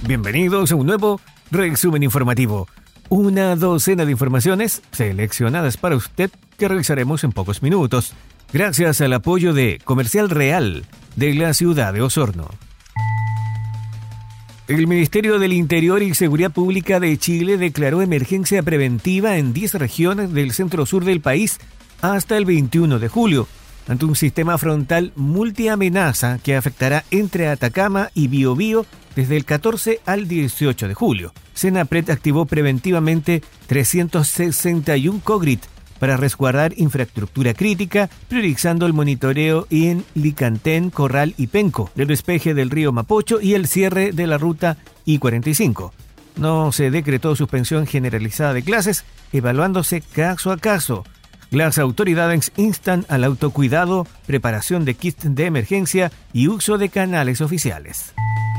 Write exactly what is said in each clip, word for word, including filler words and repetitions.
Bienvenidos a un nuevo resumen informativo. Una docena de informaciones seleccionadas para usted que revisaremos en pocos minutos, gracias al apoyo de Comercial Real de la ciudad de Osorno. El Ministerio del Interior y Seguridad Pública de Chile declaró emergencia preventiva en diez regiones del centro-sur del país hasta el veintiuno de julio, ante un sistema frontal multiamenaza que afectará entre Atacama y Biobío desde el catorce al dieciocho de julio. Senapred activó preventivamente trescientos sesenta y uno COGRIT para resguardar infraestructura crítica, priorizando el monitoreo en Licantén, Corral y Penco, del despeje del río Mapocho y el cierre de la ruta I cuarenta y cinco. No se decretó suspensión generalizada de clases, evaluándose caso a caso. Las autoridades instan al autocuidado, preparación de kits de emergencia y uso de canales oficiales.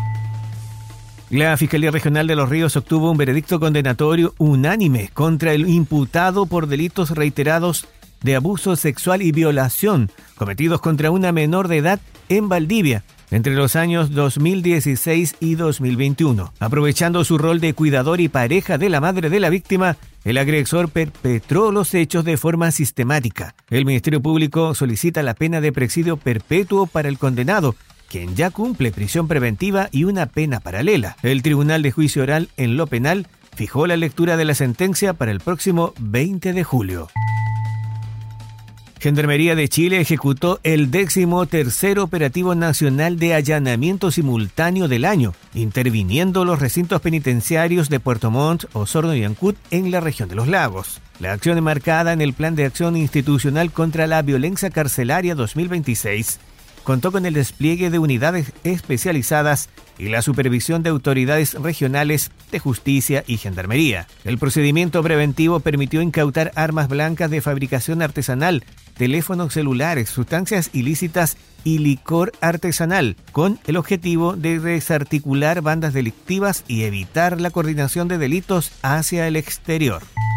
La Fiscalía Regional de Los Ríos obtuvo un veredicto condenatorio unánime contra el imputado por delitos reiterados de abuso sexual y violación cometidos contra una menor de edad en Valdivia entre los años dos mil dieciséis y dos mil veintiuno. Aprovechando su rol de cuidador y pareja de la madre de la víctima, el agresor perpetró los hechos de forma sistemática. El Ministerio Público solicita la pena de presidio perpetuo para el condenado, quien ya cumple prisión preventiva y una pena paralela. El Tribunal de Juicio Oral en lo Penal fijó la lectura de la sentencia para el próximo veinte de julio. Gendarmería de Chile ejecutó el décimo tercer operativo nacional de allanamiento simultáneo del año, interviniendo los recintos penitenciarios de Puerto Montt, Osorno y Ancud en la región de los Lagos. La acción enmarcada en el Plan de Acción Institucional contra la Violencia Carcelaria dos mil veintiséis contó con el despliegue de unidades especializadas y la supervisión de autoridades regionales de justicia y gendarmería. El procedimiento preventivo permitió incautar armas blancas de fabricación artesanal, teléfonos celulares, sustancias ilícitas y licor artesanal, con el objetivo de desarticular bandas delictivas y evitar la coordinación de delitos hacia el exterior.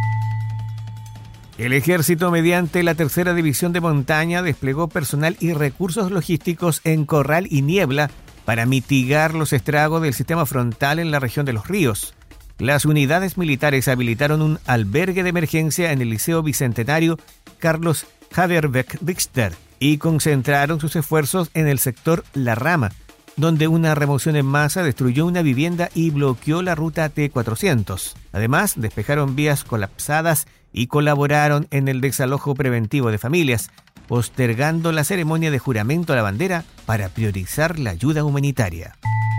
El Ejército, mediante la Tercera División de Montaña, desplegó personal y recursos logísticos en Corral y Niebla para mitigar los estragos del sistema frontal en la región de Los Ríos. Las unidades militares habilitaron un albergue de emergencia en el Liceo Bicentenario Carlos Haverbeck Richter y concentraron sus esfuerzos en el sector La Rama, donde una remoción en masa destruyó una vivienda y bloqueó la ruta T cuatrocientos. Además, despejaron vías colapsadas y colaboraron en el desalojo preventivo de familias, postergando la ceremonia de juramento a la bandera para priorizar la ayuda humanitaria.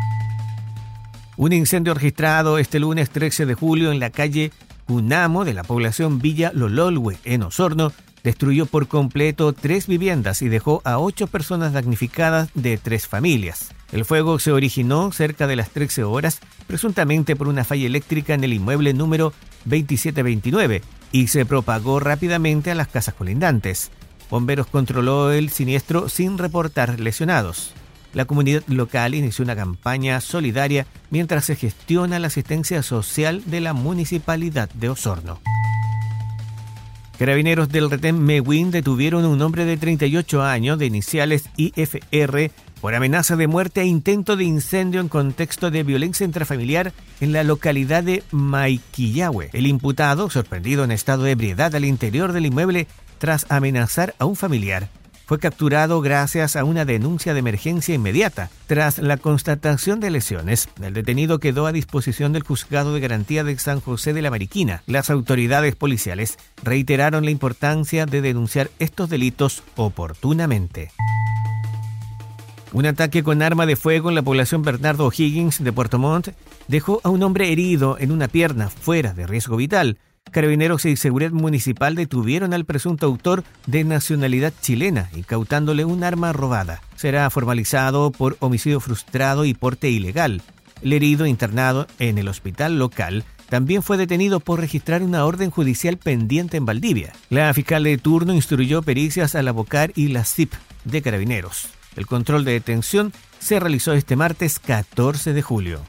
Un incendio registrado este lunes trece de julio en la calle Cunamo de la población Villa Lololwe, en Osorno, destruyó por completo tres viviendas y dejó a ocho personas damnificadas de tres familias. El fuego se originó cerca de las trece horas, presuntamente por una falla eléctrica en el inmueble número veintisiete veintinueve, y se propagó rápidamente a las casas colindantes. Bomberos controló el siniestro sin reportar lesionados. La comunidad local inició una campaña solidaria mientras se gestiona la asistencia social de la Municipalidad de Osorno. Carabineros del retén Mewin detuvieron a un hombre de treinta y ocho años de iniciales I F R por amenaza de muerte e intento de incendio en contexto de violencia intrafamiliar en la localidad de Maiquillahue. El imputado, sorprendido en estado de ebriedad al interior del inmueble tras amenazar a un familiar, fue capturado gracias a una denuncia de emergencia inmediata. Tras la constatación de lesiones, el detenido quedó a disposición del Juzgado de Garantía de San José de la Mariquina. Las autoridades policiales reiteraron la importancia de denunciar estos delitos oportunamente. Un ataque con arma de fuego en la población Bernardo O'Higgins de Puerto Montt dejó a un hombre herido en una pierna fuera de riesgo vital. Carabineros y Seguridad Municipal detuvieron al presunto autor de nacionalidad chilena, incautándole un arma robada. Será formalizado por homicidio frustrado y porte ilegal. El herido, internado en el hospital local, también fue detenido por registrar una orden judicial pendiente en Valdivia. La fiscal de turno instruyó pericias a la Bocar y la C I P de Carabineros. El control de detención se realizó este martes catorce de julio.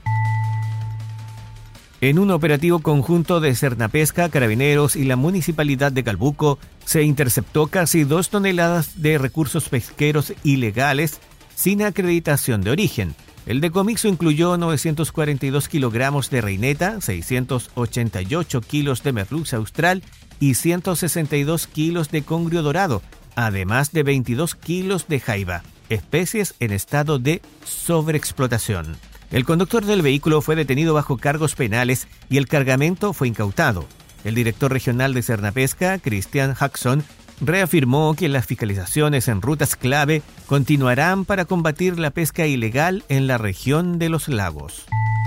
En un operativo conjunto de Cernapesca, Carabineros y la Municipalidad de Calbuco, se interceptó casi dos toneladas de recursos pesqueros ilegales sin acreditación de origen. El decomiso incluyó novecientos cuarenta y dos kilogramos de reineta, seiscientos ochenta y ocho kilos de merluza austral y ciento sesenta y dos kilos de congrio dorado, además de veintidós kilos de jaiba, especies en estado de sobreexplotación. El conductor del vehículo fue detenido bajo cargos penales y el cargamento fue incautado. El director regional de Cernapesca, Christian Jackson, reafirmó que las fiscalizaciones en rutas clave continuarán para combatir la pesca ilegal en la región de los lagos.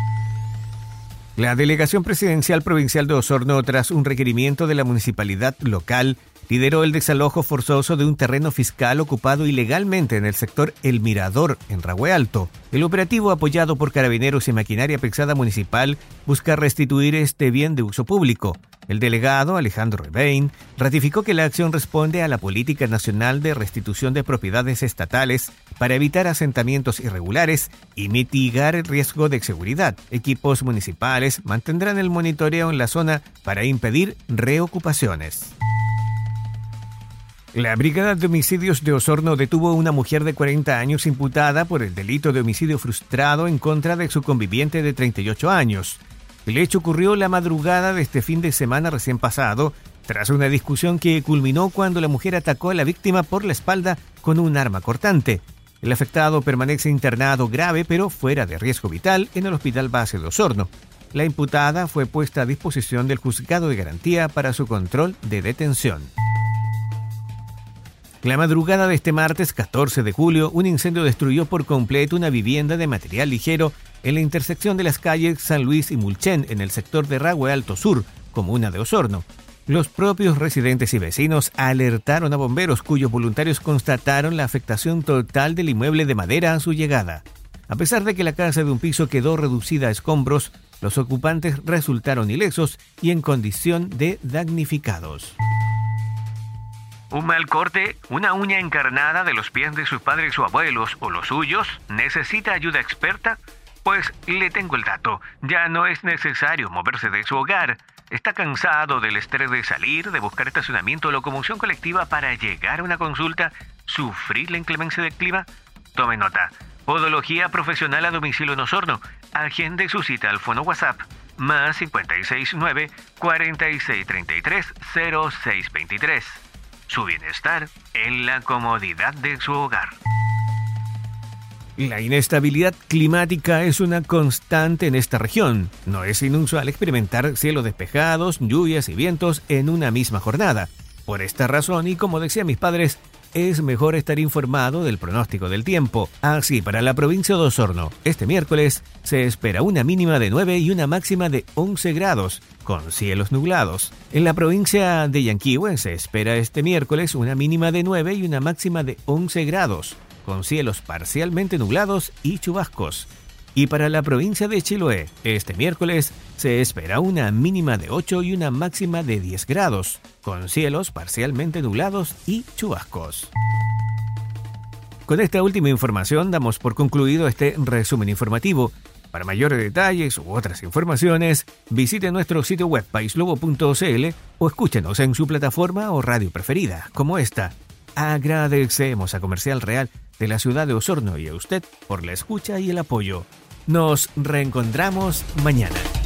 La delegación presidencial provincial de Osorno, tras un requerimiento de la municipalidad local, lideró el desalojo forzoso de un terreno fiscal ocupado ilegalmente en el sector El Mirador, en Rahue Alto. El operativo, apoyado por carabineros y maquinaria pesada municipal, busca restituir este bien de uso público. El delegado, Alejandro Rebain, ratificó que la acción responde a la Política Nacional de Restitución de Propiedades Estatales para evitar asentamientos irregulares y mitigar el riesgo de seguridad. Equipos municipales mantendrán el monitoreo en la zona para impedir reocupaciones. La Brigada de Homicidios de Osorno detuvo a una mujer de cuarenta años imputada por el delito de homicidio frustrado en contra de su conviviente de treinta y ocho años. El hecho ocurrió la madrugada de este fin de semana recién pasado, tras una discusión que culminó cuando la mujer atacó a la víctima por la espalda con un arma cortante. El afectado permanece internado grave pero fuera de riesgo vital en el Hospital Base de Osorno. La imputada fue puesta a disposición del Juzgado de Garantía para su control de detención. La madrugada de este martes catorce de julio, un incendio destruyó por completo una vivienda de material ligero en la intersección de las calles San Luis y Mulchen, en el sector de Rahue Alto Sur, comuna de Osorno. Los propios residentes y vecinos alertaron a bomberos, cuyos voluntarios constataron la afectación total del inmueble de madera a su llegada. A pesar de que la casa de un piso quedó reducida a escombros, los ocupantes resultaron ilesos y en condición de damnificados. ¿Un mal corte, una uña encarnada de los pies de sus padres o abuelos o los suyos necesita ayuda experta? Pues le tengo el dato. Ya no es necesario moverse de su hogar. ¿Está cansado del estrés de salir, de buscar estacionamiento o locomoción colectiva para llegar a una consulta? ¿Sufrir la inclemencia del clima? Tome nota. Podología profesional a domicilio en Osorno. Agende su cita al fono WhatsApp más cinco seis nueve, cuatro seis tres tres, cero seis dos tres. Su bienestar en la comodidad de su hogar. La inestabilidad climática es una constante en esta región. No es inusual experimentar cielos despejados, lluvias y vientos en una misma jornada. Por esta razón, y como decían mis padres, es mejor estar informado del pronóstico del tiempo. Así, para la provincia de Osorno, este miércoles se espera una mínima de nueve y una máxima de once grados, con cielos nublados. En la provincia de Yanquihue se espera este miércoles una mínima de nueve y una máxima de once grados, con cielos parcialmente nublados y chubascos. Y para la provincia de Chiloé, este miércoles se espera una mínima de ocho y una máxima de diez grados, con cielos parcialmente nublados y chubascos. Con esta última información damos por concluido este resumen informativo. Para mayores detalles u otras informaciones, visite nuestro sitio web paislobo punto c l o escúchenos en su plataforma o radio preferida, como esta. Agradecemos a Comercial Real de la ciudad de Osorno y a usted por la escucha y el apoyo. Nos reencontramos mañana.